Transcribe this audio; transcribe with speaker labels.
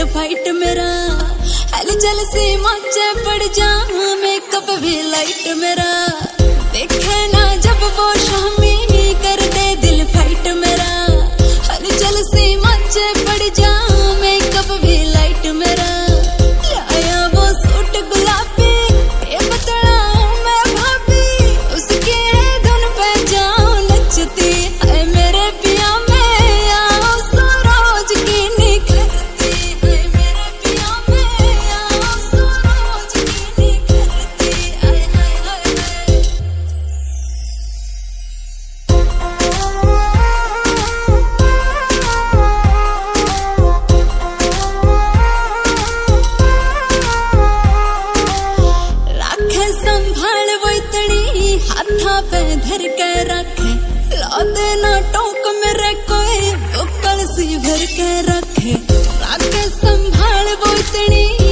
Speaker 1: fight मेरा हल चल से मचे पड़ जा मेकअप भी लाइट मेरा देखे ना जब वो शामी कर दे दिल फाइट मेरा हल चल से मचे पड़ जा मेकअप भी लाइट मेरा लाया वो सूट गुलाबी ये बतलाऊं मैं भाभी उसकी धुन पे जाऊं नचती है मेरे पिया में आओ सरोज की निखरती है मेरे पिया में आओ सरोज की निखरती हाय हाय हाय राखे संभाल वो इतनी हाथा पे धर के रखे ला देना टोक मेरे कोई वो कलसी भर के रखे राखे संभाल वो इतनी